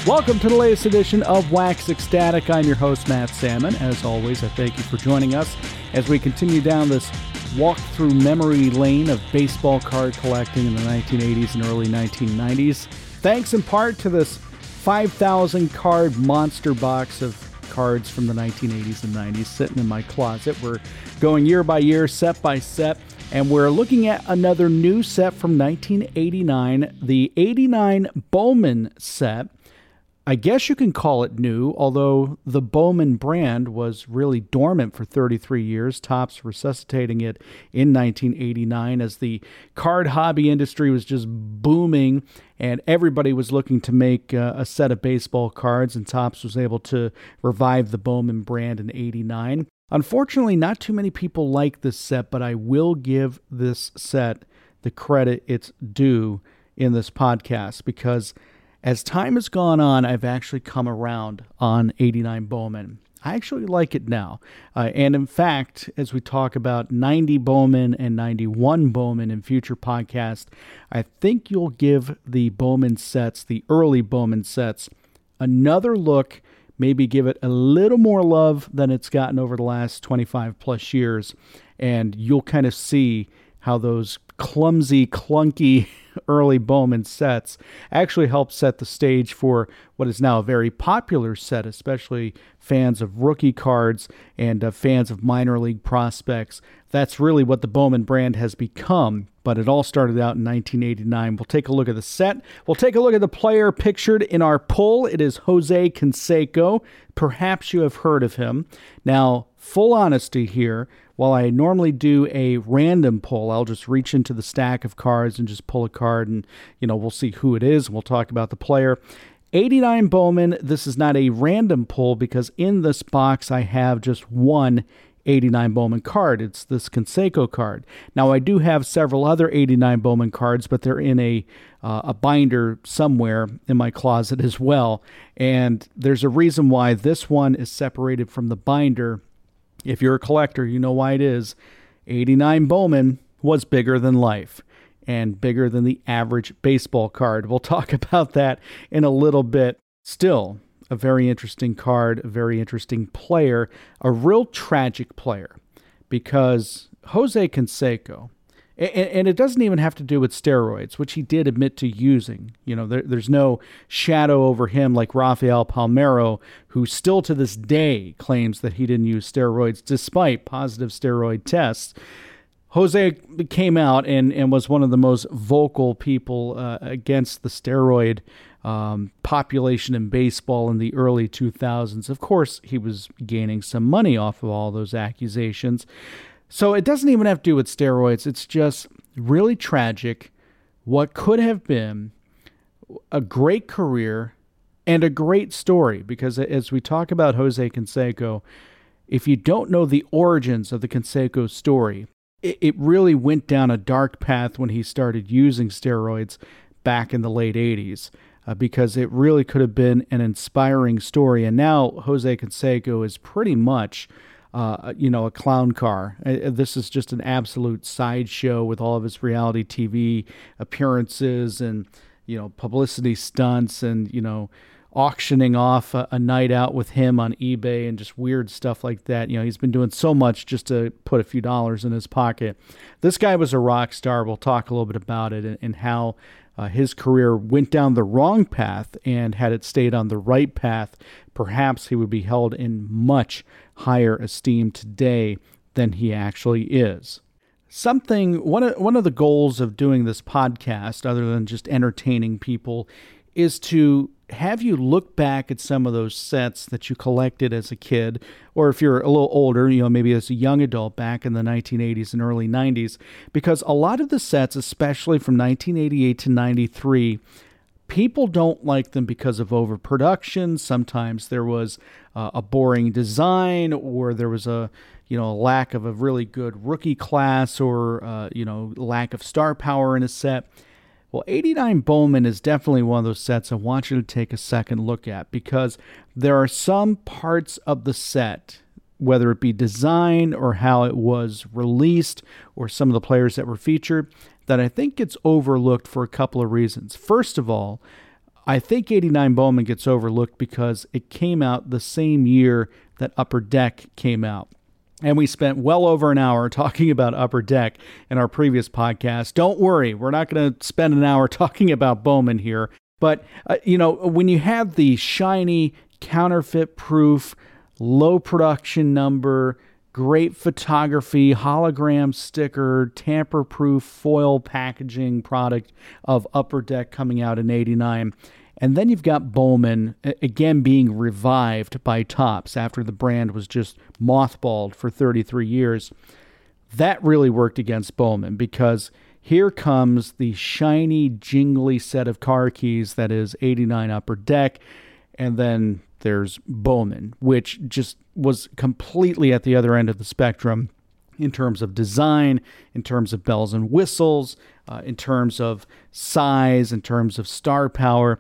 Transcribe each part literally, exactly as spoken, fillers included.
Welcome to the latest edition of Wax Ecstatic. I'm your host, Matt Salmon. As always, I thank you for joining us as we continue down this walk through memory lane of baseball card collecting in the nineteen eighties and early nineteen nineties. Thanks in part to this five thousand card monster box of cards from the nineteen eighties and nineties sitting in my closet. We're going year by year, set by set, and we're looking at another new set from nineteen eighty-nine, the eighty-nine Bowman set. I guess you can call it new, although the Bowman brand was really dormant for thirty-three years, Topps resuscitating it in nineteen eighty-nine as the card hobby industry was just booming and everybody was looking to make uh, a set of baseball cards, and Topps was able to revive the Bowman brand in eighty-nine. Unfortunately, not too many people like this set, but I will give this set the credit it's due in this podcast because as time has gone on, I've actually come around on eighty-nine Bowman. I actually like it now. Uh, and in fact, as we talk about ninety Bowman and ninety-one Bowman in future podcasts, I think you'll give the Bowman sets, the early Bowman sets, another look, maybe give it a little more love than it's gotten over the last twenty-five plus years. And you'll kind of see how those clumsy, clunky early Bowman sets actually helped set the stage for what is now a very popular set, especially fans of rookie cards and uh, fans of minor league prospects. That's really what the Bowman brand has become, but it all started out in nineteen eighty-nine. We'll take a look at the set. We'll take a look at the player pictured in our poll. It is Jose Canseco. Perhaps you have heard of him. Now, full honesty here, while I normally do a random pull, I'll just reach into the stack of cards and just pull a card and, you know, we'll see who it is and we'll talk about the player. eighty-nine Bowman, this is not a random pull because in this box I have just one eighty-nine Bowman card. It's this Canseco card. Now, I do have several other eighty-nine Bowman cards, but they're in a uh, a binder somewhere in my closet as well. And there's a reason why this one is separated from the binder. If you're a collector, you know why it is. eighty-nine Bowman was bigger than life and bigger than the average baseball card. We'll talk about that in a little bit. Still, a very interesting card, a very interesting player, a real tragic player because Jose Canseco, and, and it doesn't even have to do with steroids, which he did admit to using. You know, there, there's no shadow over him like Rafael Palmeiro, who still to this day claims that he didn't use steroids despite positive steroid tests. Jose came out and, and was one of the most vocal people uh, against the steroid um, population in baseball in the early two thousands. Of course, he was gaining some money off of all those accusations. So it doesn't even have to do with steroids. It's just really tragic. What could have been a great career and a great story, because as we talk about Jose Canseco, if you don't know the origins of the Canseco story, it, it really went down a dark path when he started using steroids back in the late eighties, uh, because it really could have been an inspiring story. And now Jose Canseco is pretty much Uh, you know, a clown car. Uh, this is just an absolute sideshow with all of his reality T V appearances and, you know, publicity stunts and, you know, auctioning off a, a night out with him on eBay and just weird stuff like that. You know, he's been doing so much just to put a few dollars in his pocket. This guy was a rock star. We'll talk a little bit about it and, and how Uh, his career went down the wrong path, and had it stayed on the right path, perhaps he would be held in much higher esteem today than he actually is. Something, one of, one of the goals of doing this podcast, other than just entertaining people, is to have you look back at some of those sets that you collected as a kid, or if you're a little older, you know, maybe as a young adult back in the nineteen eighties and early nineties, because a lot of the sets, especially from nineteen eighty-eight to ninety-three, people don't like them because of overproduction. Sometimes there was uh, a boring design, or there was a, you know, a lack of a really good rookie class, or, uh, you know, lack of star power in a set. Well, eighty-nine Bowman is definitely one of those sets I want you to take a second look at, because there are some parts of the set, whether it be design or how it was released or some of the players that were featured, that I think gets overlooked for a couple of reasons. First of all, I think eighty-nine Bowman gets overlooked because it came out the same year that Upper Deck came out. And we spent well over an hour talking about Upper Deck in our previous podcast. Don't worry, we're not going to spend an hour talking about Bowman here. But, uh, you know, when you have the shiny, counterfeit-proof, low production number, great photography, hologram sticker, tamper-proof foil packaging product of Upper Deck coming out in eighty-nine, and then you've got Bowman, again, being revived by Topps after the brand was just mothballed for thirty-three years. That really worked against Bowman because here comes the shiny, jingly set of car keys that is eighty-nine Upper Deck, and then there's Bowman, which just was completely at the other end of the spectrum in terms of design, in terms of bells and whistles, uh, in terms of size, in terms of star power.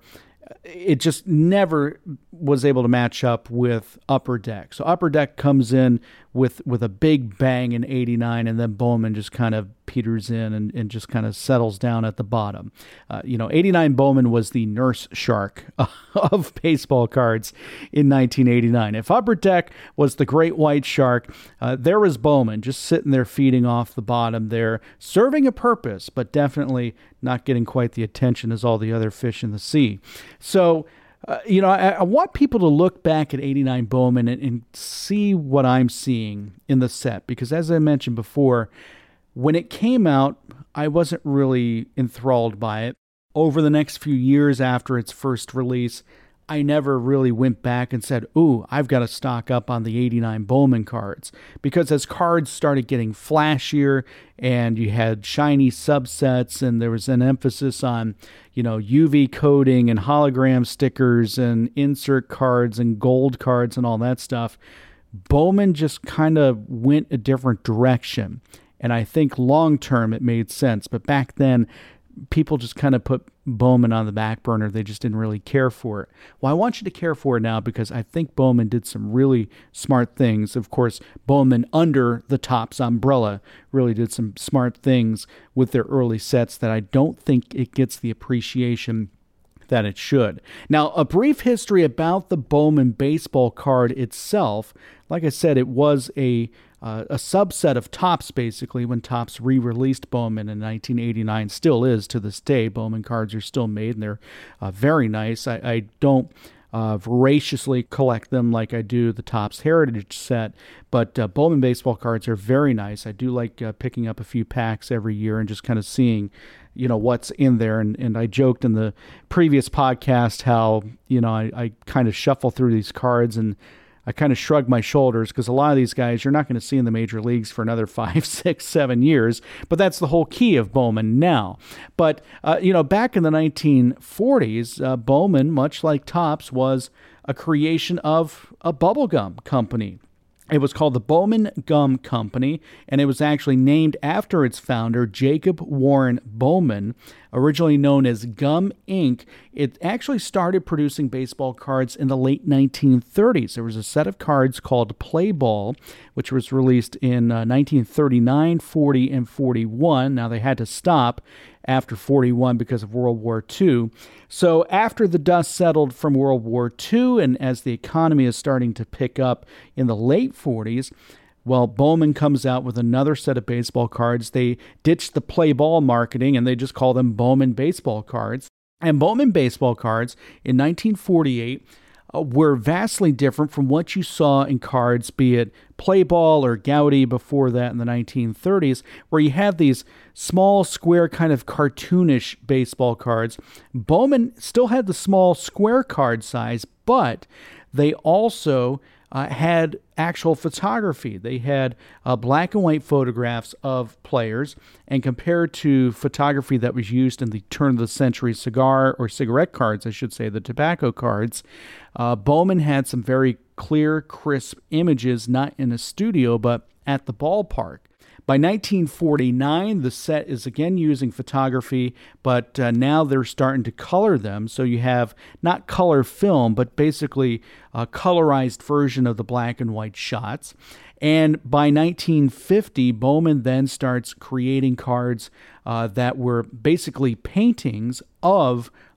It just never was able to match up with Upper Deck. So Upper Deck comes in with with a big bang in eighty-nine, and then Bowman just kind of peters in and, and just kind of settles down at the bottom. Uh, you know, eighty-nine Bowman was the nurse shark of baseball cards in nineteen eighty-nine. If Upper Deck was the great white shark, uh, there was Bowman just sitting there feeding off the bottom there, serving a purpose, but definitely not getting quite the attention as all the other fish in the sea. So, uh, you know, I, I want people to look back at eighty-nine Bowman and, and see what I'm seeing in the set. Because as I mentioned before, when it came out, I wasn't really enthralled by it. Over the next few years after its first release, I never really went back and said, ooh, I've got to stock up on the eighty-nine Bowman cards. Because as cards started getting flashier and you had shiny subsets and there was an emphasis on, you know, U V coating and hologram stickers and insert cards and gold cards and all that stuff, Bowman just kind of went a different direction. And I think long term it made sense. But back then, people just kind of put Bowman on the back burner. They just didn't really care for it. Well, I want you to care for it now because I think Bowman did some really smart things. Of course, Bowman, under the Topps umbrella, really did some smart things with their early sets that I don't think it gets the appreciation that it should. Now, a brief history about the Bowman baseball card itself. Like I said, it was a Uh, a subset of Topps, basically, when Topps re-released Bowman in nineteen eighty-nine. Still is to this day. Bowman cards are still made, and they're uh, very nice. I, I don't uh, voraciously collect them like I do the Topps Heritage set, but uh, Bowman baseball cards are very nice. I do like uh, picking up a few packs every year and just kind of seeing, you know, what's in there. And, and I joked in the previous podcast how, you know, I, I kind of shuffle through these cards and I kind of shrug my shoulders because a lot of these guys you're not going to see in the major leagues for another five, six, seven years. But that's the whole key of Bowman now. But, uh, you know, back in the nineteen forties, uh, Bowman, much like Topps, was a creation of a bubblegum company. It was called the Bowman Gum Company, and it was actually named after its founder, Jacob Warren Bowman, originally known as Gum Incorporated. It actually started producing baseball cards in the late nineteen thirties. There was a set of cards called Play Ball, which was released in uh, nineteen thirty-nine, forty, and forty-one. Now, they had to stop after forty-one because of World War Two. So after the dust settled from World War Two, and as the economy is starting to pick up in the late forties, well, Bowman comes out with another set of baseball cards. They ditched the play ball marketing, and they just call them Bowman baseball cards. And Bowman baseball cards in nineteen forty-eight uh, were vastly different from what you saw in cards, be it play ball or Gowdy before that in the nineteen thirties, where you had these small, square, kind of cartoonish baseball cards. Bowman still had the small square card size, but they also uh, had actual photography. They had uh, black and white photographs of players, and compared to photography that was used in the turn-of-the-century cigar or cigarette cards, I should say, the tobacco cards, uh, Bowman had some very clear, crisp images, not in a studio, but at the ballpark. By nineteen forty-nine, the set is again using photography, but uh, now they're starting to color them. So you have not color film, but basically a colorized version of the black and white shots. And by nineteen fifty, Bowman then starts creating cards uh, that were basically paintings of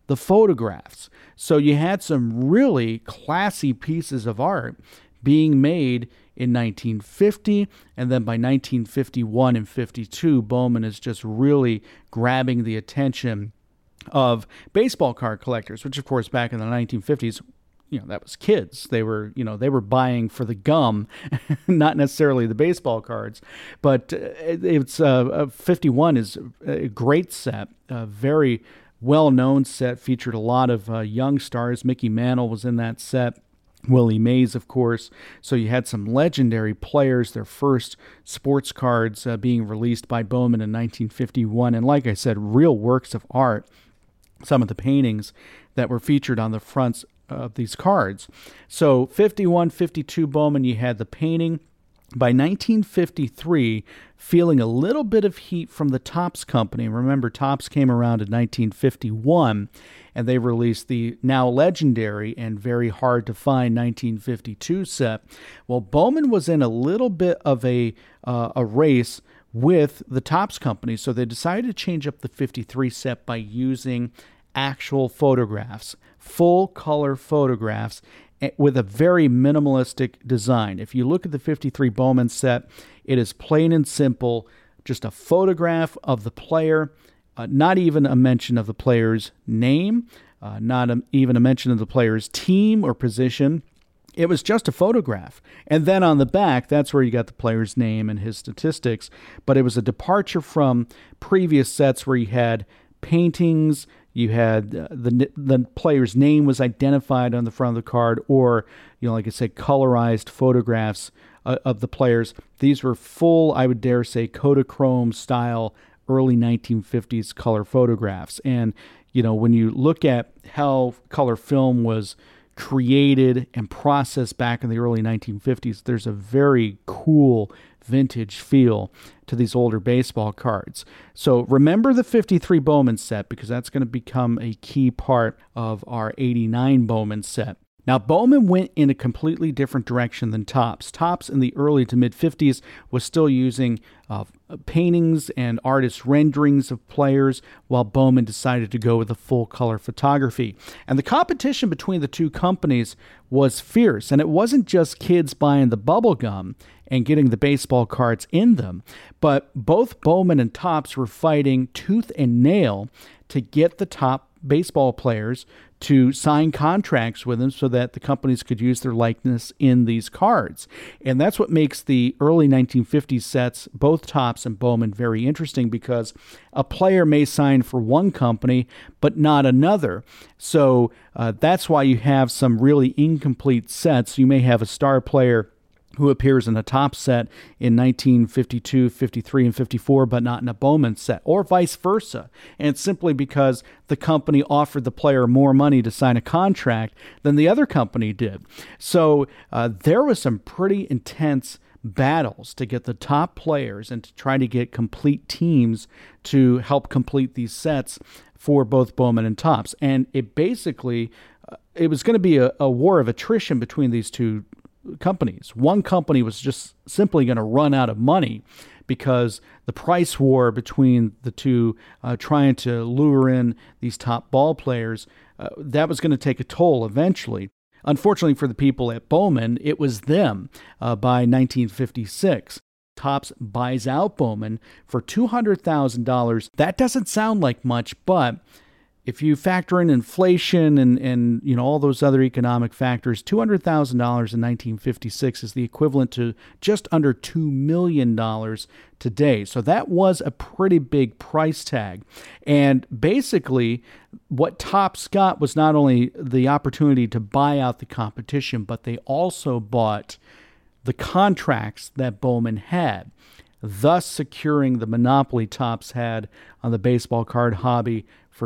the photographs. So you had some really classy pieces of art being made in nineteen fifty, and then by nineteen fifty-one and fifty-two, Bowman is just really grabbing the attention of baseball card collectors, which of course back in the nineteen fifties, you know, that was kids. They were, you know, they were buying for the gum, not necessarily the baseball cards. But it's uh, fifty-one is a great set, a very well-known set, featured a lot of uh, young stars. Mickey Mantle was in that set. Willie Mays, of course. So you had some legendary players, their first sports cards uh, being released by Bowman in nineteen fifty-one. And like I said, real works of art, some of the paintings that were featured on the fronts of these cards. So fifty-one, fifty-two Bowman, you had the painting. By nineteen fifty-three, feeling a little bit of heat from the Topps Company. Remember, Topps came around in nineteen fifty-one, and they released the now legendary and very hard to find nineteen fifty-two set. Well, Bowman was in a little bit of a uh, a race with the Topps Company, so they decided to change up the fifty-three set by using actual photographs, full color photographs, with a very minimalistic design. If you look at the fifty-three Bowman set, it is plain and simple, just a photograph of the player, uh, not even a mention of the player's name, uh, not a, even a mention of the player's team or position. It was just a photograph. And then on the back, that's where you got the player's name and his statistics. But it was a departure from previous sets where you had paintings, you had uh, the the player's name was identified on the front of the card, or, you know, like I said, colorized photographs uh, of the players. These were full, I would dare say, Kodachrome style early nineteen fifties color photographs. And, you know, when you look at how color film was created and processed back in the early nineteen fifties, there's a very cool vintage feel to these older baseball cards. So remember the fifty-three Bowman set, because that's going to become a key part of our eighty-nine Bowman set. Now, Bowman went in a completely different direction than Topps. Topps in the early to mid-fifties was still using uh, paintings and artist renderings of players, while Bowman decided to go with a full-color photography. And the competition between the two companies was fierce, and it wasn't just kids buying the bubble gum and getting the baseball cards in them, but both Bowman and Topps were fighting tooth and nail to get the top baseball players to sign contracts with them so that the companies could use their likeness in these cards. And that's what makes the early nineteen fifties sets, both Topps and Bowman, very interesting, because a player may sign for one company but not another. So uh, that's why you have some really incomplete sets. You may have a star player who appears in a Topps set in nineteen fifty-two, fifty-three, and fifty-four, but not in a Bowman set, or vice versa. And it's simply because the company offered the player more money to sign a contract than the other company did. So uh, there was some pretty intense battles to get the top players and to try to get complete teams to help complete these sets for both Bowman and Topps. And it basically, uh, it was going to be a, a war of attrition between these two companies. One company was just simply going to run out of money because the price war between the two, uh, trying to lure in these top ball players, uh, that was going to take a toll eventually. Unfortunately for the people at Bowman, it was them uh, by nineteen fifty-six. Topps buys out Bowman for two hundred thousand dollars. That doesn't sound like much, but if you factor in inflation and, and you know all those other economic factors, two hundred thousand dollars in nineteen fifty-six is the equivalent to just under two million dollars today. So that was a pretty big price tag. And basically, what Topps got was not only the opportunity to buy out the competition, but they also bought the contracts that Bowman had, thus securing the monopoly Topps had on the baseball card hobby for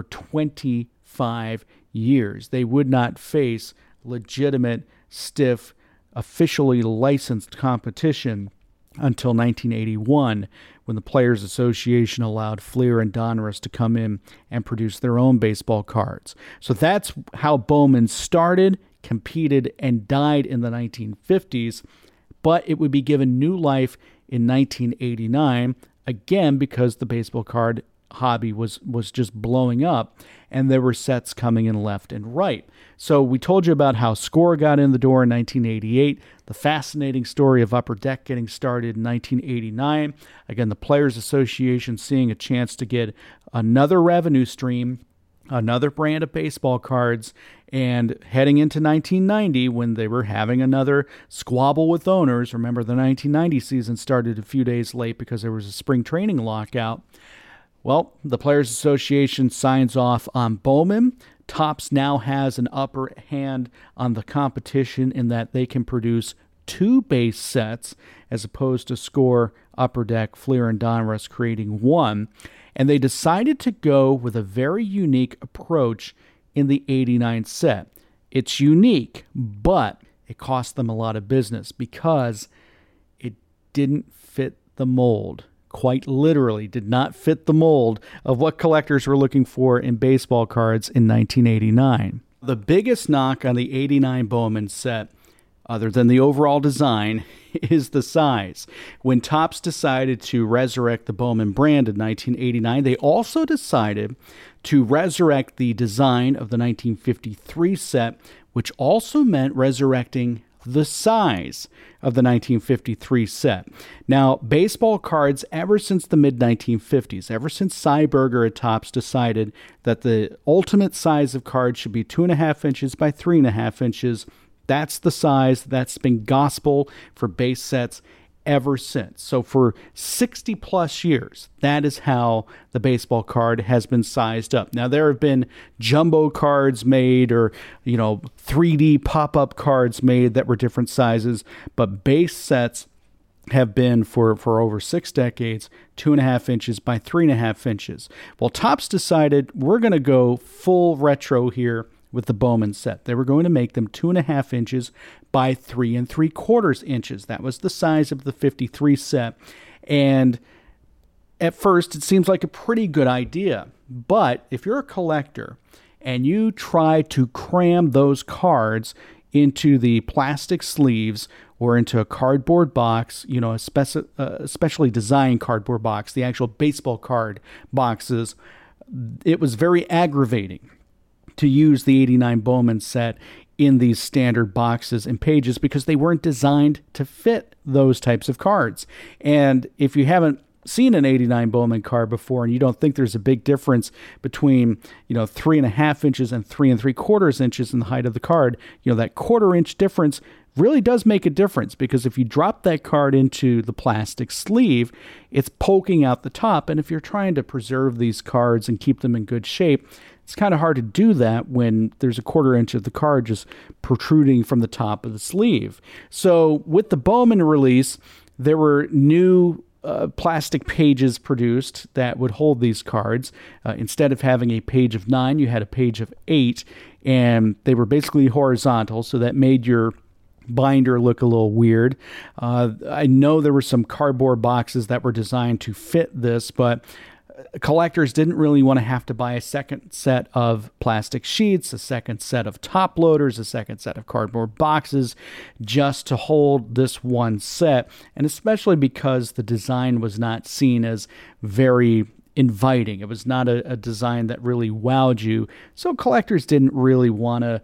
twenty-five years. They would not face legitimate, stiff, officially licensed competition until nineteen eighty-one, when the Players Association allowed Fleer and Donruss to come in and produce their own baseball cards. So that's how Bowman started, competed, and died in the nineteen fifties, but it would be given new life in nineteen eighty-nine, again because the baseball card hobby was was just blowing up, and there were sets coming in left and right. So we told you about how Score got in the door in nineteen eighty-eight, the fascinating story of Upper Deck getting started in nineteen eighty-nine. Again, the Players Association seeing a chance to get another revenue stream, another brand of baseball cards, and heading into nineteen ninety when they were having another squabble with owners. Remember, the nineteen ninety season started a few days late because there was a spring training lockout. Well, the Players Association signs off on Bowman. Topps now has an upper hand on the competition in that they can produce two base sets as opposed to Score, Upper Deck, Fleer, and Donruss creating one. And they decided to go with a very unique approach in the eighty-nine set. It's unique, but it cost them a lot of business because it didn't fit the mold. Quite literally did not fit the mold of what collectors were looking for in baseball cards in nineteen eighty-nine. The biggest knock on the eighty-nine Bowman set, other than the overall design, is the size. When Topps decided to resurrect the Bowman brand in nineteen eighty-nine, they also decided to resurrect the design of the nineteen fifty-three set, which also meant resurrecting the size of the nineteen fifty-three set. Now, baseball cards, ever since the mid nineteen fifties, ever since Cy Berger at Topps decided that the ultimate size of cards should be two and a half inches by three and a half inches, that's the size that's been gospel for base sets ever since. So for sixty plus years, that is how the baseball card has been sized up. Now, there have been jumbo cards made or, you know, three D pop-up cards made that were different sizes, but base sets have been for, for over six decades, two and a half inches by three and a half inches. Well, Topps decided we're going to go full retro here with the Bowman set. They were going to make them two and a half inches by three and three quarters inches. That was the size of the fifty-three set. And at first, it seems like a pretty good idea. But if you're a collector and you try to cram those cards into the plastic sleeves or into a cardboard box, you know, a speci- uh, specially designed cardboard box, the actual baseball card boxes, it was very aggravating to use the eighty-nine Bowman set in these standard boxes and pages because they weren't designed to fit those types of cards. And if you haven't seen an eighty-nine Bowman card before and you don't think there's a big difference between, you know, three and a half inches and three and three quarters inches in the height of the card, you know, that quarter inch difference really does make a difference because if you drop that card into the plastic sleeve, it's poking out the top. And if you're trying to preserve these cards and keep them in good shape, it's kind of hard to do that when there's a quarter inch of the card just protruding from the top of the sleeve. So with the Bowman release, there were new uh, plastic pages produced that would hold these cards. Uh, instead of having a page of nine, you had a page of eight, and they were basically horizontal, so that made your binder look a little weird. Uh, I know there were some cardboard boxes that were designed to fit this, but collectors didn't really want to have to buy a second set of plastic sheets, a second set of top loaders, a second set of cardboard boxes just to hold this one set. And especially because the design was not seen as very inviting. It was not a, a design that really wowed you. So collectors didn't really want to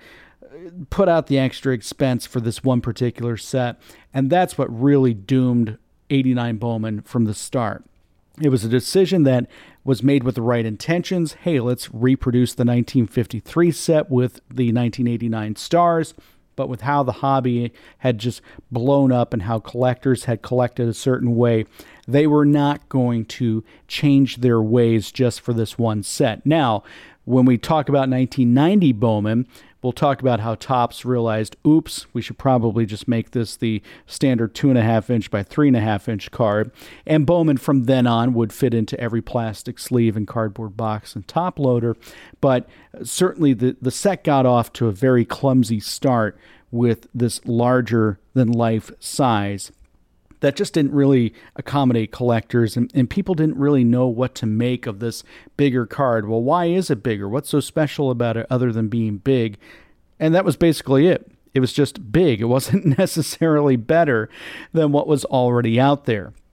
put out the extra expense for this one particular set. And that's what really doomed eighty-nine Bowman from the start. It was a decision that was made with the right intentions. Hey, let's reproduce the nineteen fifty-three set with the nineteen eighty-nine stars. But with how the hobby had just blown up and how collectors had collected a certain way, they were not going to change their ways just for this one set. Now, when we talk about nineteen ninety Bowman, we'll talk about how Topps realized, oops, we should probably just make this the standard two and a half inch by three and a half inch card. And Bowman from then on would fit into every plastic sleeve and cardboard box and top loader. But certainly the, the set got off to a very clumsy start with this larger than life size that just didn't really accommodate collectors, and, and people didn't really know what to make of this bigger card. Well, why is it bigger? What's so special about it other than being big? And that was basically it. It was just big. It wasn't necessarily better than what was already out there.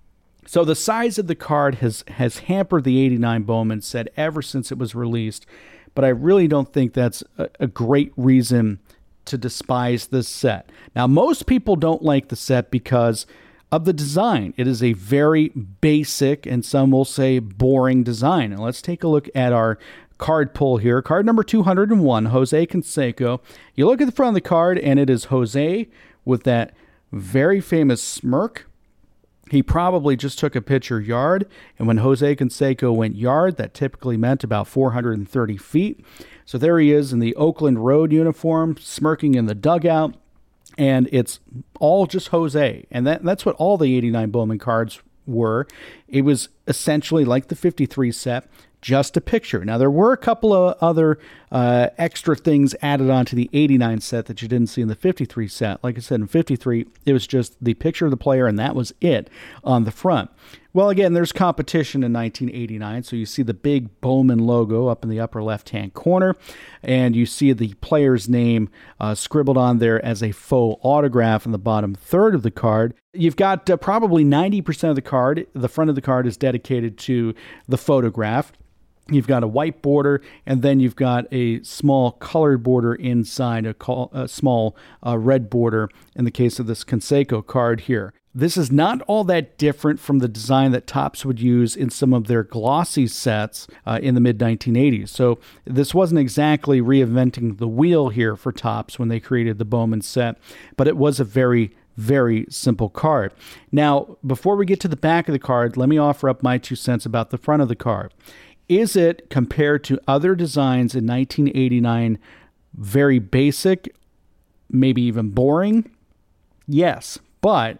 So the size of the card has, has hampered the eighty-nine Bowman set ever since it was released, but I really don't think that's a, a great reason to despise this set. Now, most people don't like the set because of the design. It is a very basic, and some will say boring design. And let's take a look at our card pull here. Card number two hundred one, Jose Canseco. You look at the front of the card, and it is Jose with that very famous smirk. He probably just took a picture yard, and when Jose Canseco went yard, that typically meant about four hundred thirty feet. So there he is in the Oakland Road uniform, smirking in the dugout, and it's all just Jose. And that, that's what all the eighty-nine Bowman cards were. It was essentially like the fifty-three set, just a picture. Now, there were a couple of other uh, extra things added onto the eighty-nine set that you didn't see in the fifty-three set. Like I said, in fifty-three, it was just the picture of the player, and that was it on the front. Well, again, there's competition in nineteen eighty-nine, so you see the big Bowman logo up in the upper left-hand corner, and you see the player's name uh, scribbled on there as a faux autograph in the bottom third of the card. You've got uh, probably ninety percent of the card. The front of the card is dedicated to the photograph. You've got a white border, and then you've got a small colored border inside, a, call, a small uh, red border in the case of this Canseco card here. This is not all that different from the design that Topps would use in some of their glossy sets uh, in the mid nineteen eighties. So this wasn't exactly reinventing the wheel here for Topps when they created the Bowman set, but it was a very Very simple card. Now, before we get to the back of the card, let me offer up my two cents about the front of the card. Is it, compared to other designs in nineteen eighty-nine, very basic, maybe even boring? Yes, but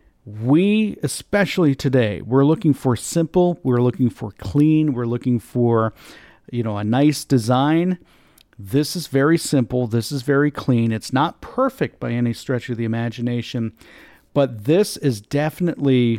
we, especially today, we're looking for simple, we're looking for clean, we're looking for, you know, a nice design. This is very simple. This is very clean. It's not perfect by any stretch of the imagination, but this is definitely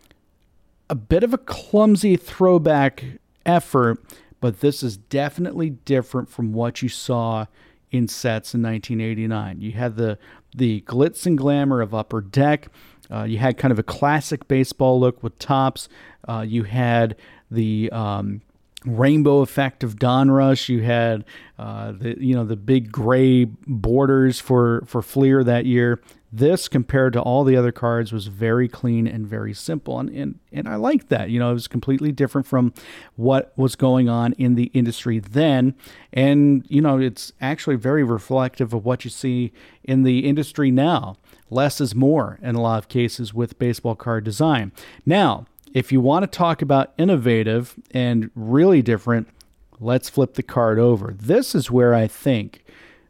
a bit of a clumsy throwback effort, but this is definitely different from what you saw in sets in nineteen eighty-nine. You had the the glitz and glamour of Upper Deck. Uh, you had kind of a classic baseball look with Topps. Uh, you had the um, rainbow effect of Donruss. You had uh, the you know the big gray borders for for Fleer that year. This, compared to all the other cards, was very clean and very simple, and and, and I like that. You know, it was completely different from what was going on in the industry then, and you know, it's actually very reflective of what you see in the industry now. Less is more in a lot of cases with baseball card design. Now, if you want to talk about innovative and really different, let's flip the card over. This is where I think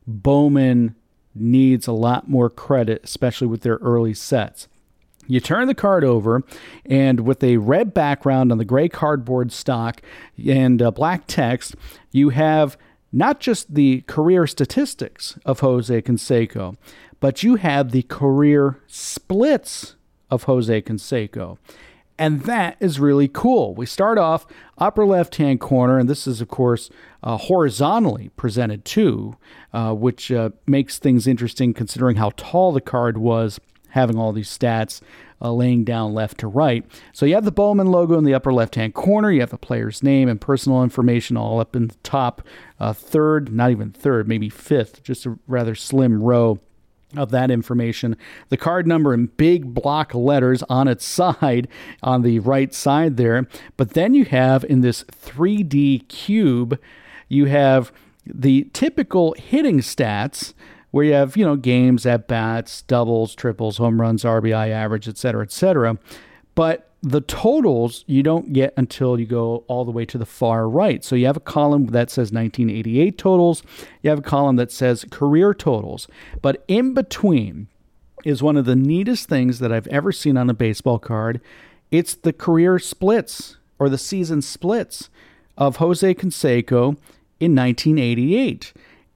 Bowman needs a lot more credit, especially with their early sets. You turn the card over, and with a red background on the gray cardboard stock and uh, black text, you have not just the career statistics of Jose Canseco, but you have the career splits of Jose Canseco. And that is really cool. We start off upper left-hand corner, and this is, of course, uh, horizontally presented too, uh, which uh, makes things interesting considering how tall the card was, having all these stats uh, laying down left to right. So you have the Bowman logo in the upper left-hand corner. You have the player's name and personal information all up in the top uh, third, not even third, maybe fifth, just a rather slim row of that information. The card number in big block letters on its side, on the right side there. But then you have, in this three D cube, you have the typical hitting stats, where you have, you know, games, at-bats, doubles, triples, home runs, R B I average, et cetera, et cetera. But the totals you don't get until you go all the way to the far right. So you have a column that says nineteen eighty-eight totals. You have a column that says career totals. But in between is one of the neatest things that I've ever seen on a baseball card. It's the career splits, or the season splits, of Jose Canseco in nineteen eighty-eight.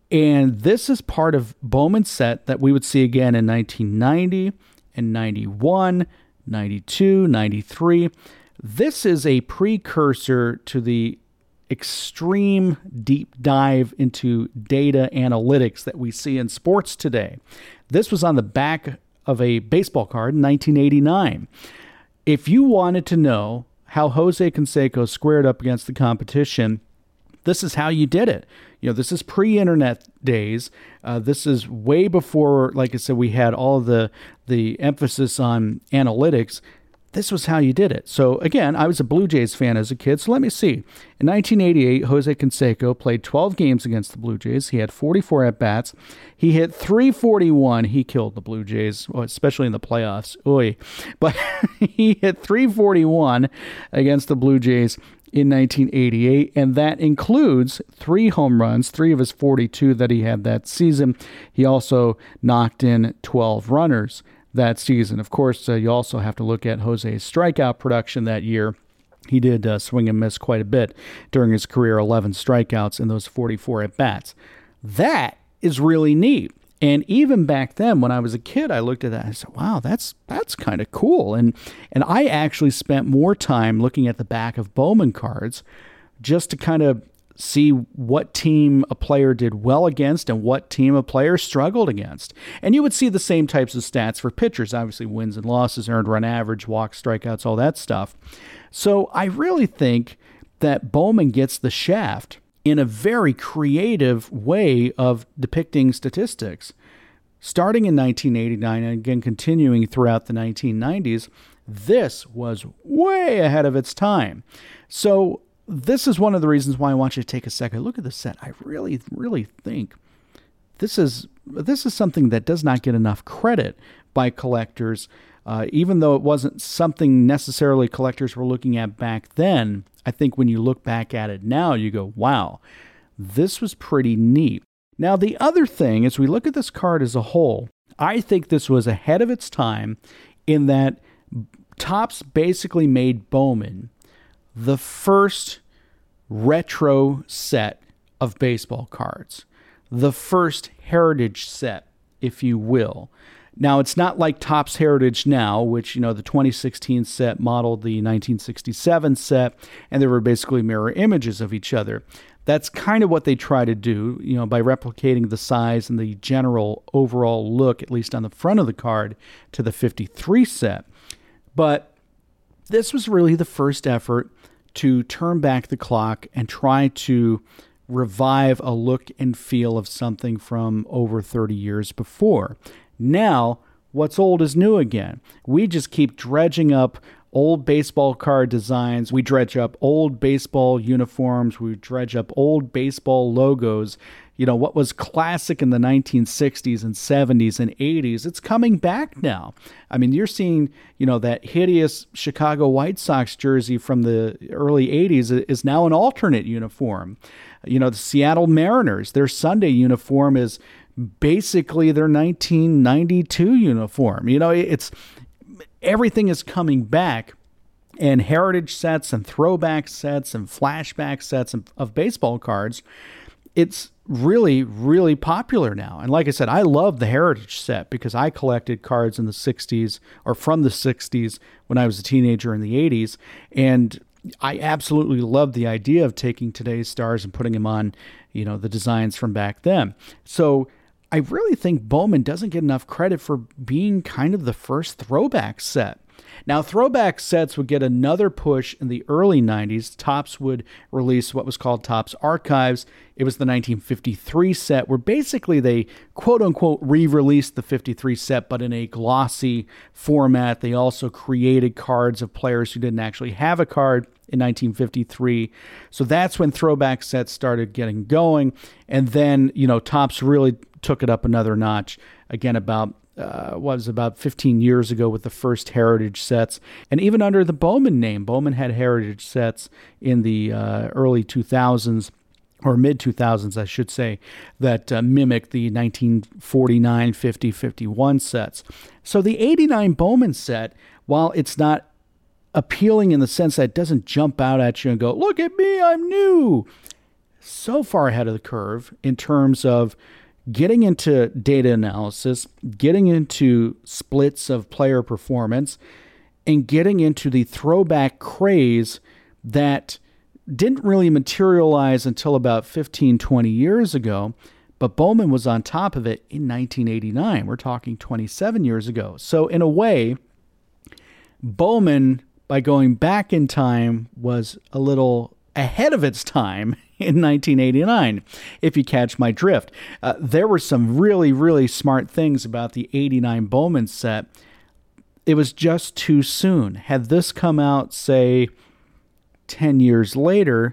And this is part of Bowman's set that we would see again in nineteen ninety and ninety-one, ninety-two, ninety-three. This is a precursor to the extreme deep dive into data analytics that we see in sports today. This was on the back of a baseball card in nineteen eighty-nine. If you wanted to know how Jose Canseco squared up against the competition, this is how you did it. You know, this is pre-internet days. Uh, this is way before, like I said, we had all the the emphasis on analytics. This was how you did it. So again, I was a Blue Jays fan as a kid. So let me see. In nineteen eighty-eight, Jose Canseco played twelve games against the Blue Jays. He had forty-four at-bats. He hit three forty-one. He killed the Blue Jays, especially in the playoffs. Oy. But he hit three forty-one against the Blue Jays in nineteen eighty-eight, and that includes three home runs, three of his forty-two that he had that season. He also knocked in twelve runners that season. Of course, uh, you also have to look at Jose's strikeout production that year. He did uh, swing and miss quite a bit during his career, eleven strikeouts in those forty-four at-bats. That is really neat. And even back then, when I was a kid, I looked at that and I said, wow, that's that's kind of cool. And and I actually spent more time looking at the back of Bowman cards just to kind of see what team a player did well against and what team a player struggled against. And you would see the same types of stats for pitchers, obviously wins and losses, earned run average, walks, strikeouts, all that stuff. So I really think that Bowman gets the shaft in a very creative way of depicting statistics. Starting in nineteen eighty-nine and again continuing throughout the nineteen nineties, this was way ahead of its time. So this is one of the reasons why I want you to take a second look at the set. I really, really think this is this is something that does not get enough credit by collectors, uh, even though it wasn't something necessarily collectors were looking at back then. I think when you look back at it now, you go, wow, this was pretty neat. Now, the other thing, as we look at this card as a whole, I think this was ahead of its time in that Topps basically made Bowman the first retro set of baseball cards, the first heritage set, if you will. Now, it's not like Topps Heritage now, which, you know, the twenty sixteen set modeled the nineteen sixty-seven set, and they were basically mirror images of each other. That's kind of what they try to do, you know, by replicating the size and the general overall look, at least on the front of the card, to the fifty-three set. But this was really the first effort to turn back the clock and try to revive a look and feel of something from over thirty years before. Now, what's old is new again. We just keep dredging up old baseball card designs. We dredge up old baseball uniforms. We dredge up old baseball logos. You know, what was classic in the nineteen sixties and seventies and eighties, it's coming back now. I mean, you're seeing, you know, that hideous Chicago White Sox jersey from the early eighties is now an alternate uniform. You know, the Seattle Mariners, their Sunday uniform is basically their nineteen ninety-two uniform. You know, it's everything is coming back, and heritage sets and throwback sets and flashback sets of, of baseball cards, it's really, really popular now. And like I said, I love the heritage set because I collected cards in the sixties or from the sixties when I was a teenager in the eighties. And I absolutely love the idea of taking today's stars and putting them on, you know, the designs from back then. So I really think Bowman doesn't get enough credit for being kind of the first throwback set. Now, throwback sets would get another push in the early nineties. Topps would release what was called Topps Archives. It was the nineteen fifty-three set where basically they quote-unquote re-released the fifty-three set, but in a glossy format. They also created cards of players who didn't actually have a card in nineteen fifty-three. So that's when throwback sets started getting going. And then, you know, Topps really took it up another notch again about uh, was about fifteen years ago with the first heritage sets. And even under the Bowman name, Bowman had heritage sets in the uh, early two thousands, or mid two thousands, I should say, that uh, mimicked the nineteen forty-nine, fifty, fifty-one sets. So the eighty-nine Bowman set, while it's not appealing in the sense that it doesn't jump out at you and go, look at me, I'm new, so far ahead of the curve in terms of getting into data analysis, getting into splits of player performance, and getting into the throwback craze that didn't really materialize until about fifteen, twenty years ago, but Bowman was on top of it in nineteen eighty-nine. We're talking twenty-seven years ago. So in a way, Bowman, by going back in time, was a little ahead of its time in nineteen eighty-nine, if you catch my drift. Uh, there were some really, really smart things about the eighty-nine Bowman set. It was just too soon. Had this come out, say, ten years later,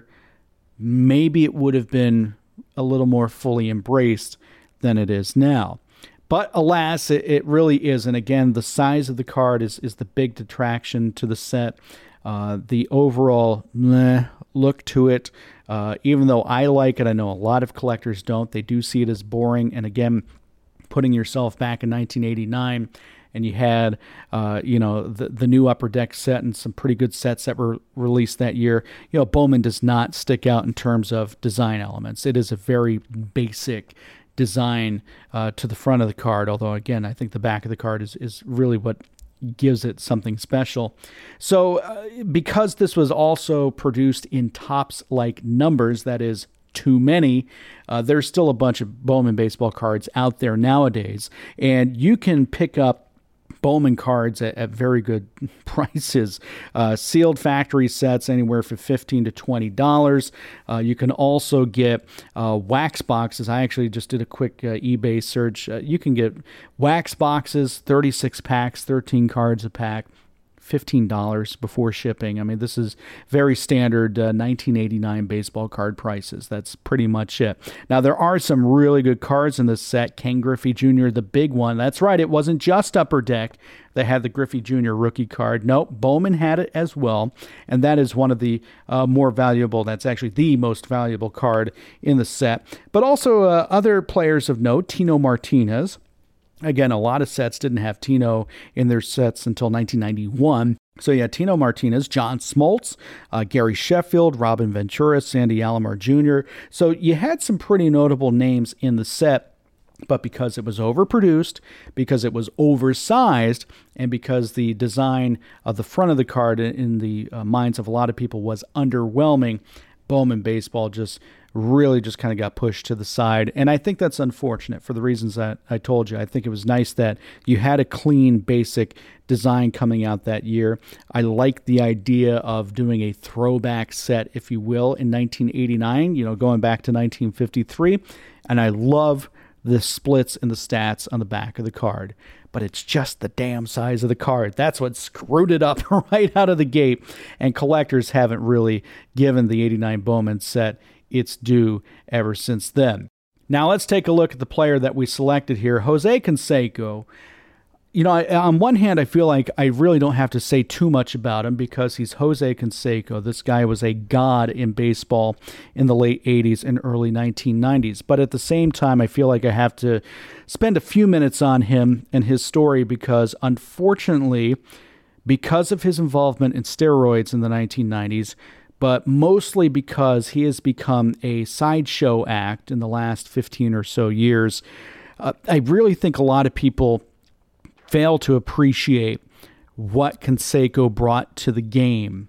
maybe it would have been a little more fully embraced than it is now. But alas, it, it really isn't. Again, the size of the card is, is the big detraction to the set. Uh, the overall meh, look to it, uh, even though I like it, I know a lot of collectors don't. They do see it as boring. And again, putting yourself back in nineteen eighty-nine, and you had, uh, you know, the, the new Upper Deck set and some pretty good sets that were released that year. You know, Bowman does not stick out in terms of design elements. It is a very basic design uh, to the front of the card, although, again, I think the back of the card is, is really what gives it something special. So uh, because this was also produced in Topps-like numbers, that is, too many, uh, there's still a bunch of Bowman baseball cards out there nowadays, and you can pick up Bowman cards at, at very good prices. Uh, sealed factory sets anywhere from fifteen to twenty dollars. Uh, you can also get uh, wax boxes. I actually just did a quick uh, eBay search. Uh, you can get wax boxes, thirty-six packs, thirteen cards a pack, fifteen dollars before shipping. I mean, this is very standard uh, nineteen eighty-nine baseball card prices. That's pretty much it. Now, there are some really good cards in this set. Ken Griffey Junior, the big one. That's right. It wasn't just Upper Deck that had the Griffey Junior rookie card. Nope, Bowman had it as well. And that is one of the uh, more valuable, that's actually the most valuable card in the set. But also uh, other players of note, Tino Martinez. Again, a lot of sets didn't have Tino in their sets until nineteen ninety-one. So yeah, Tino Martinez, John Smoltz, uh, Gary Sheffield, Robin Ventura, Sandy Alomar Junior So you had some pretty notable names in the set, but because it was overproduced, because it was oversized, and because the design of the front of the card in the uh, minds of a lot of people was underwhelming, Bowman baseball just really just kind of got pushed to the side. And I think that's unfortunate for the reasons that I told you. I think it was nice that you had a clean, basic design coming out that year. I like the idea of doing a throwback set, if you will, in nineteen eighty-nine, you know, going back to nineteen fifty-three. And I love the splits and the stats on the back of the card. But it's just the damn size of the card. That's what screwed it up right out of the gate. And collectors haven't really given the eighty-nine Bowman set its due ever since then. Now let's take a look at the player that we selected here, Jose Canseco. You know, I, on one hand, I feel like I really don't have to say too much about him because he's Jose Canseco. This guy was a god in baseball in the late eighties and early nineteen nineties. But at the same time, I feel like I have to spend a few minutes on him and his story because, unfortunately, because of his involvement in steroids in the nineteen nineties, but mostly because he has become a sideshow act in the last fifteen or so years, uh, I really think a lot of people fail to appreciate what Canseco brought to the game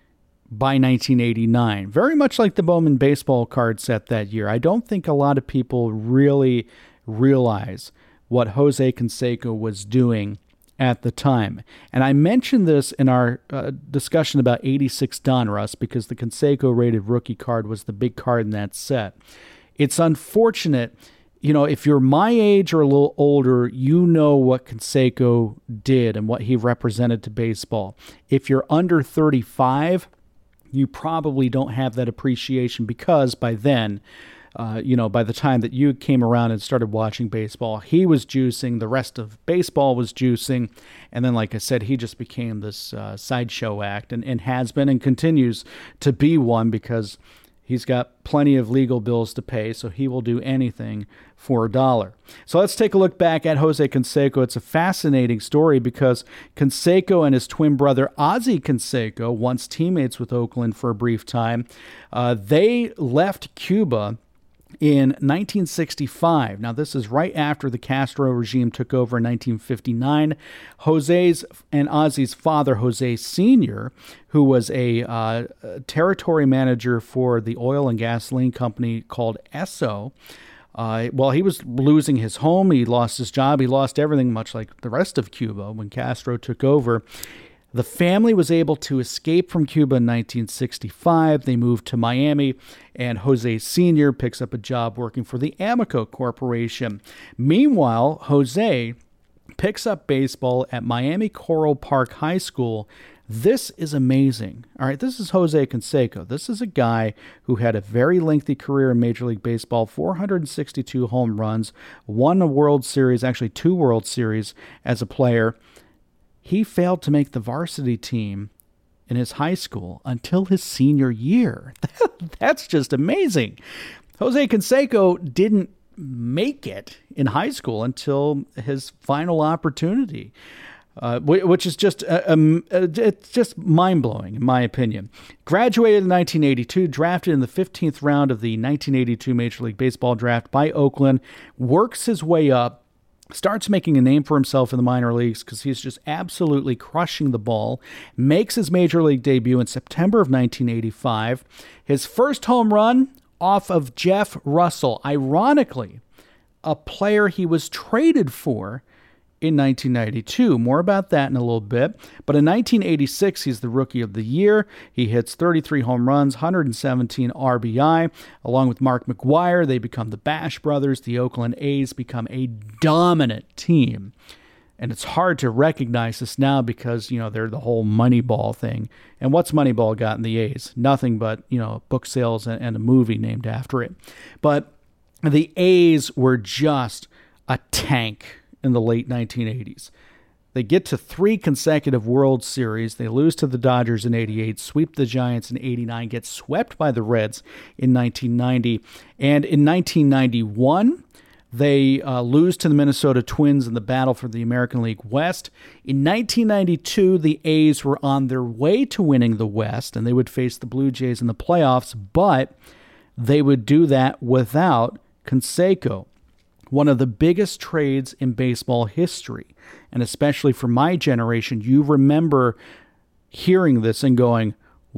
by nineteen eighty-nine. Very much like the Bowman baseball card set that year. I don't think a lot of people really realize what Jose Canseco was doing at the time. And I mentioned this in our uh, discussion about eighty-six Donruss because the Canseco rated rookie card was the big card in that set. It's unfortunate, you know, if you're my age or a little older, you know what Canseco did and what he represented to baseball. If you're under thirty-five, you probably don't have that appreciation because by then, Uh, you know, by the time that you came around and started watching baseball, he was juicing, the rest of baseball was juicing, and then, like I said, he just became this uh, sideshow act and, and has been and continues to be one because he's got plenty of legal bills to pay, so he will do anything for a dollar. So let's take a look back at Jose Canseco. It's a fascinating story because Canseco and his twin brother, Ozzie Canseco, once teammates with Oakland for a brief time, uh, they left Cuba in nineteen sixty-five. Now, this is right after the Castro regime took over in nineteen fifty-nine. Jose's and Ozzie's father, Jose Senior, who was a uh, territory manager for the oil and gasoline company called Esso, uh, well, he was losing his home. He lost his job. He lost everything, much like the rest of Cuba when Castro took over. The family was able to escape from Cuba in nineteen sixty-five. They moved to Miami, and Jose Senior picks up a job working for the Amoco Corporation. Meanwhile, Jose picks up baseball at Miami Coral Park High School. This is amazing. All right, this is Jose Canseco. This is a guy who had a very lengthy career in Major League Baseball, four hundred sixty-two home runs, won a World Series, actually two World Series as a player. He failed to make the varsity team in his high school until his senior year. That's just amazing. Jose Canseco didn't make it in high school until his final opportunity. Uh, which is just uh, um, uh, it's just mind-blowing, in my opinion. Graduated in nineteen eighty-two, drafted in the fifteenth round of the nineteen eighty-two Major League Baseball draft by Oakland, works his way up, starts making a name for himself in the minor leagues because he's just absolutely crushing the ball, makes his Major League debut in September of nineteen eighty-five. His first home run off of Jeff Russell, ironically, a player he was traded for in nineteen ninety-two. More about that in a little bit. But in nineteen eighty-six, he's the Rookie of the Year. He hits thirty-three home runs, one hundred seventeen R B I. Along with Mark McGwire, they become the Bash Brothers. The Oakland A's become a dominant team. And it's hard to recognize this now because, you know, they're the whole Moneyball thing. And what's Moneyball got in the A's? Nothing but, you know, book sales and, and a movie named after it. But the A's were just a tank in the late nineteen eighties. They get to three consecutive World Series. They lose to the Dodgers in eighty-eight, sweep the Giants in eighty-nine, get swept by the Reds in nineteen ninety. And in nineteen ninety-one, they uh, lose to the Minnesota Twins in the battle for the American League West. In nineteen ninety-two, the A's were on their way to winning the West, and they would face the Blue Jays in the playoffs, but they would do that without Canseco. One of the biggest trades in baseball history, and especially for my generation, you remember hearing this and going,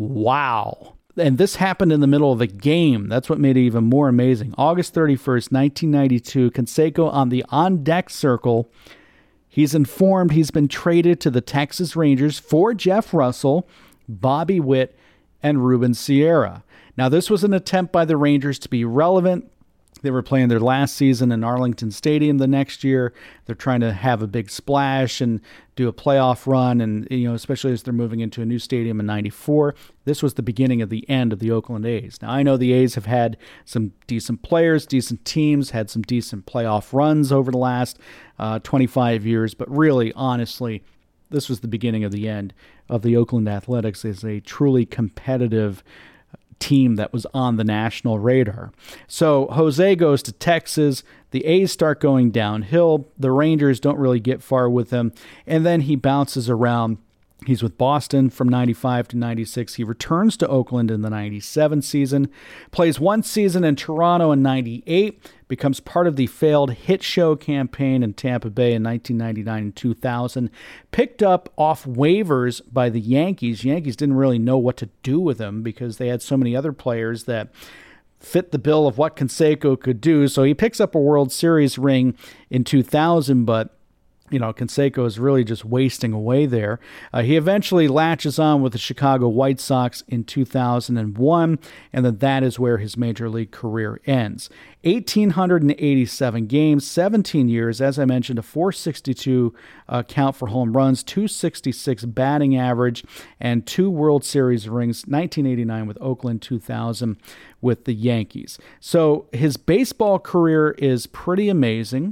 wow. And this happened in the middle of a game. That's what made it even more amazing. August thirty-first, nineteen ninety-two, Canseco on the on-deck circle. He's informed he's been traded to the Texas Rangers for Jeff Russell, Bobby Witt, and Ruben Sierra. Now, this was an attempt by the Rangers to be relevant. They were playing their last season in Arlington Stadium the next year. They're trying to have a big splash and do a playoff run, and you know, especially as they're moving into a new stadium in ninety-four. This was the beginning of the end of the Oakland A's. Now, I know the A's have had some decent players, decent teams, had some decent playoff runs over the last uh, twenty-five years, but really, honestly, this was the beginning of the end of the Oakland Athletics as a truly competitive team that was on the national radar. So Jose goes to Texas. The A's start going downhill. The Rangers don't really get far with him. And then he bounces around. He's with Boston from ninety-five to ninety-six. He returns to Oakland in the ninety-seven season, plays one season in Toronto in ninety-eight, becomes part of the failed hit show campaign in Tampa Bay in nineteen ninety-nine and two thousand, picked up off waivers by the Yankees. Yankees didn't really know what to do with him because they had so many other players that fit the bill of what Canseco could do. So he picks up a World Series ring in two thousand, but you know, Canseco is really just wasting away there. Uh, he eventually latches on with the Chicago White Sox in two thousand one, and then that is where his major league career ends. one thousand eight hundred eighty-seven games, seventeen years, as I mentioned, a four sixty-two uh, count for home runs, two sixty-six batting average, and two World Series rings, nineteen eighty-nine with Oakland, two thousand with the Yankees. So his baseball career is pretty amazing.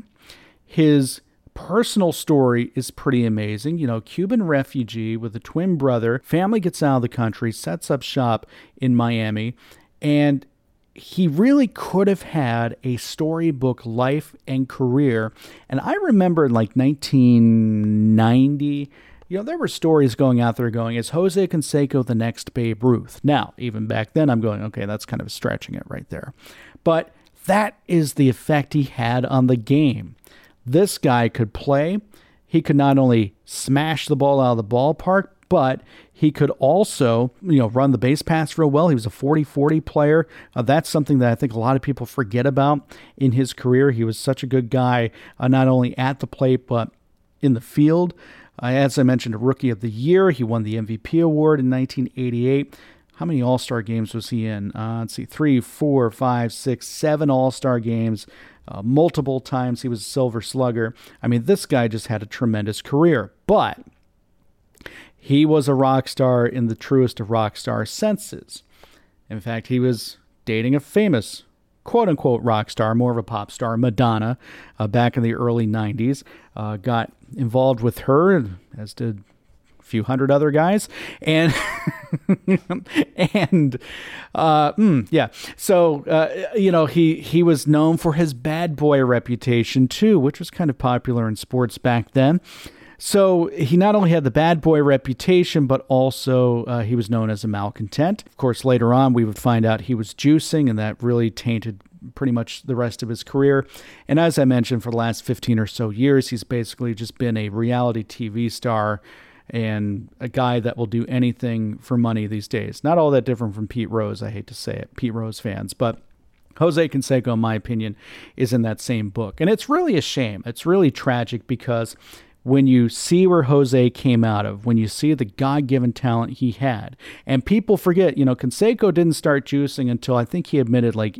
His personal story is pretty amazing. You know, Cuban refugee with a twin brother, family gets out of the country, sets up shop in Miami, and he really could have had a storybook life and career. And I remember in like nineteen ninety, you know, there were stories going out there going, is Jose Canseco the next Babe Ruth? Now, even back then, I'm going, okay, that's kind of stretching it right there. But that is the effect he had on the game. This guy could play. He could not only smash the ball out of the ballpark, but he could also, you know, run the base pass real well. He was a forty forty player. Uh, that's something that I think a lot of people forget about in his career. He was such a good guy, uh, not only at the plate, but in the field. Uh, as I mentioned, a Rookie of the Year. He won the M V P award in nineteen eighty-eight. How many All-Star games was he in? Uh, let's see, three, four, five, six, seven All-Star games. Uh, multiple times he was a Silver Slugger. I mean, this guy just had a tremendous career. But he was a rock star in the truest of rock star senses. In fact, he was dating a famous quote-unquote rock star, more of a pop star, Madonna, uh, back in the early nineties. Uh, got involved with her, as did few hundred other guys, and and uh mm, yeah so uh you know he he was known for his bad boy reputation too, which was kind of popular in sports back then. So he not only had the bad boy reputation, but also uh, he was known as a malcontent. Of course, later on we would find out he was juicing, and that really tainted pretty much the rest of his career. And as I mentioned, for the last fifteen or so years, he's basically just been a reality T V star and a guy that will do anything for money these days. Not all that different from Pete Rose, I hate to say it, Pete Rose fans, but Jose Canseco, in my opinion, is in that same book. And it's really a shame. It's really tragic, because when you see where Jose came out of, when you see the God-given talent he had, and people forget, you know, Canseco didn't start juicing until I think he admitted like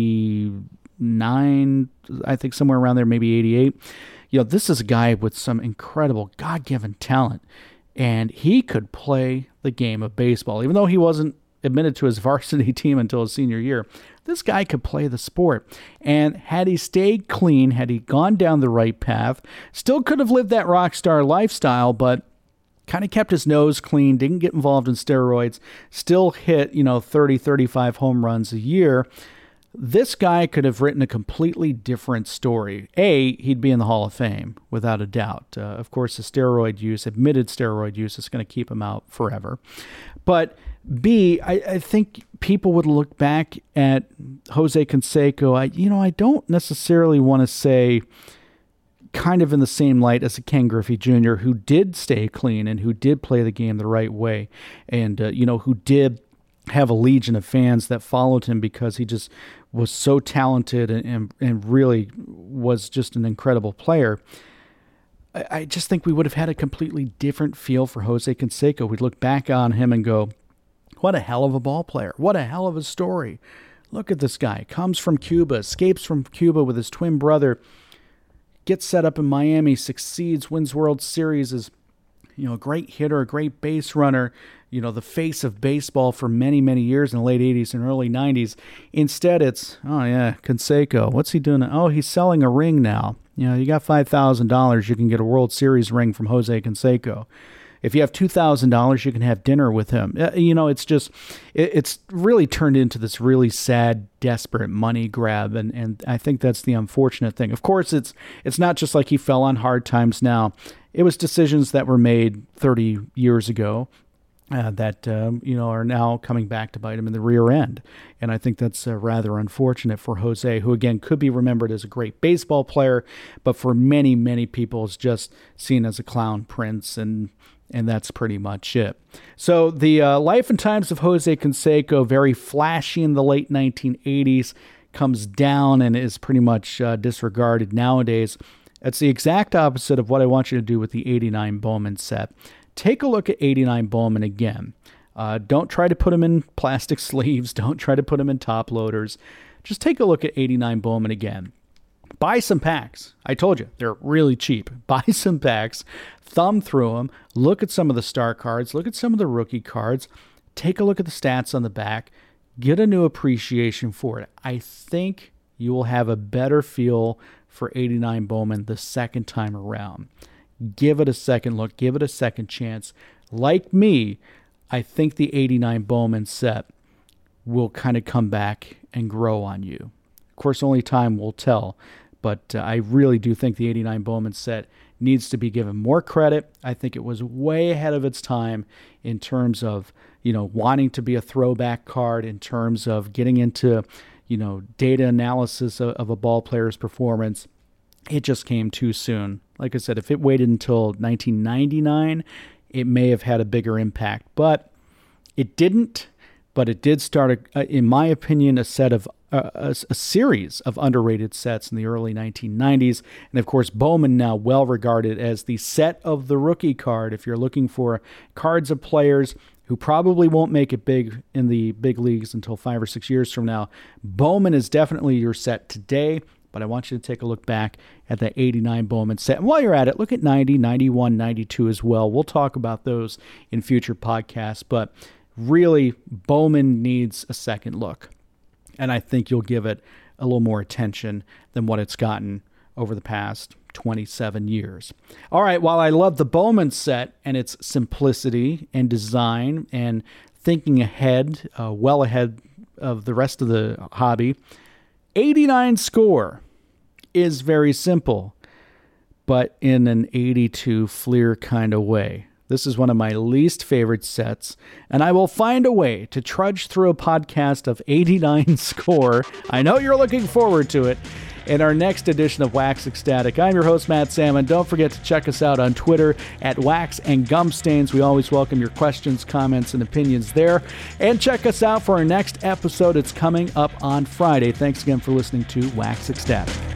eighty-nine, I think somewhere around there, maybe eighty-eight. You know, this is a guy with some incredible God-given talent. And he could play the game of baseball. Even though he wasn't admitted to his varsity team until his senior year, this guy could play the sport. And had he stayed clean, had he gone down the right path, still could have lived that rock star lifestyle, but kind of kept his nose clean, didn't get involved in steroids, still hit, you know, thirty, thirty-five home runs a year. This guy could have written a completely different story. A, he'd be in the Hall of Fame, without a doubt. Uh, of course, the steroid use, admitted steroid use, is going to keep him out forever. But B, I, I think people would look back at Jose Canseco. I, you know, I don't necessarily want to say kind of in the same light as a Ken Griffey Junior, who did stay clean and who did play the game the right way, and, uh, you know, who did have a legion of fans that followed him because he just was so talented and, and, and really was just an incredible player. I, I just think we would have had a completely different feel for Jose Canseco. We'd look back on him and go, what a hell of a ball player. What a hell of a story. Look at this guy. Comes from Cuba, escapes from Cuba with his twin brother, gets set up in Miami, succeeds, wins World Series, is, you know, a great hitter, a great base runner, you know, the face of baseball for many, many years in the late eighties and early nineties. Instead, it's, oh, yeah, Canseco. What's he doing? Oh, he's selling a ring now. You know, you got five thousand dollars, you can get a World Series ring from Jose Canseco. If you have two thousand dollars, you can have dinner with him. You know, it's just, it, it's really turned into this really sad, desperate money grab. And, and I think that's the unfortunate thing. Of course, it's it's not just like he fell on hard times now. It was decisions that were made thirty years ago uh, that, um, you know, are now coming back to bite him in the rear end. And I think that's uh, rather unfortunate for Jose, who, again, could be remembered as a great baseball player, but for many, many people is just seen as a clown prince, and And that's pretty much it. So the uh, life and times of Jose Canseco, very flashy in the late nineteen eighties, comes down and is pretty much uh, disregarded nowadays. It's the exact opposite of what I want you to do with the eighty-nine Bowman set. Take a look at eighty-nine Bowman again. Uh, don't try to put him in plastic sleeves. Don't try to put him in top loaders. Just take a look at eighty-nine Bowman again. Buy some packs. I told you, they're really cheap. Buy some packs, thumb through them, look at some of the star cards, look at some of the rookie cards, take a look at the stats on the back, get a new appreciation for it. I think you will have a better feel for eighty-nine Bowman the second time around. Give it a second look. Give it a second chance. Like me, I think the eighty-nine Bowman set will kind of come back and grow on you. Of course, only time will tell, but uh, I really do think the eighty-nine Bowman set needs to be given more credit. I think it was way ahead of its time in terms of, you know, wanting to be a throwback card, in terms of getting into, you know, data analysis of, of a ball player's performance. It just came too soon. Like I said, if it waited until nineteen ninety-nine, it may have had a bigger impact, but it didn't. but it did start, a, in my opinion, a set of uh, a, a series of underrated sets in the early nineteen nineties. And of course, Bowman now well regarded as the set of the rookie card. If you're looking for cards of players who probably won't make it big in the big leagues until five or six years from now, Bowman is definitely your set today. But I want you to take a look back at that eighty-nine Bowman set. And while you're at it, look at ninety, ninety-one, ninety-two as well. We'll talk about those in future podcasts. But really, Bowman needs a second look. And I think you'll give it a little more attention than what it's gotten over the past twenty-seven years. All right, while I love the Bowman set and its simplicity and design and thinking ahead, uh, well ahead of the rest of the hobby, eighty-nine score is very simple, but in an eighty-two Fleer kind of way. This is one of my least favorite sets, and I will find a way to trudge through a podcast of eighty-nine score. I know you're looking forward to it. In our next edition of Wax Ecstatic, I'm your host, Matt Salmon. Don't forget to check us out on Twitter at Wax and Gumstains. We always welcome your questions, comments, and opinions there. And check us out for our next episode. It's coming up on Friday. Thanks again for listening to Wax Ecstatic.